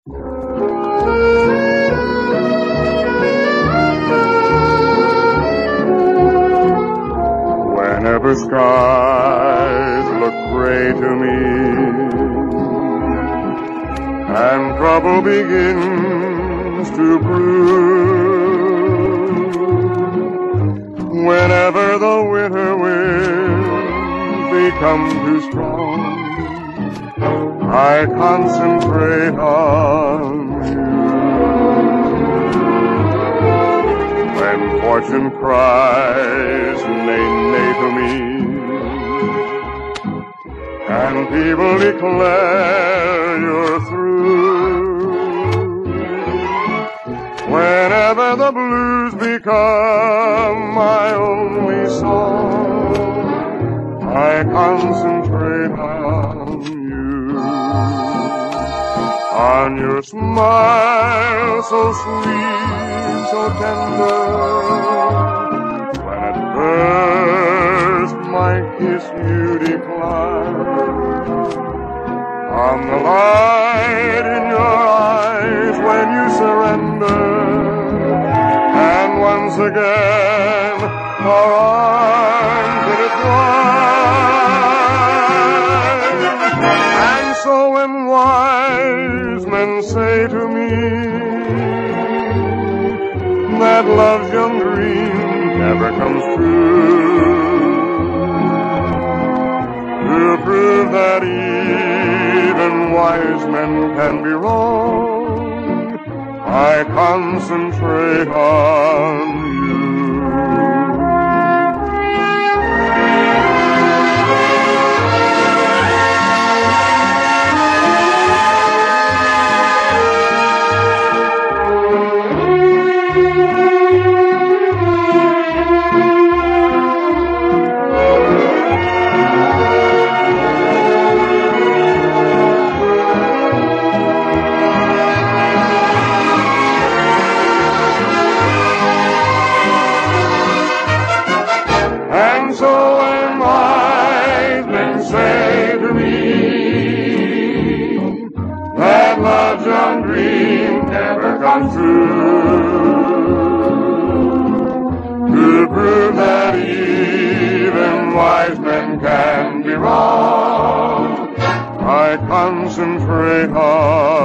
Whenever skies look gray to me and trouble begins to brew, whenever the winter winds become too strong, I concentrate on you. When fortune cries nay, nay to me, and people declare you're through, whenever the blues become my only song, I concentrate on you, on your smile so sweet, so tender. When at first my kiss you decline, on the light in your eyes when you surrender, and once again our arms intertwine. And so when wise men say to me that love's young dream never comes true, to prove that even wise men can be wrong, I concentrate on you. So when wise men say to me that love's young dream never comes true, to prove that even wise men can be wrong, I concentrate on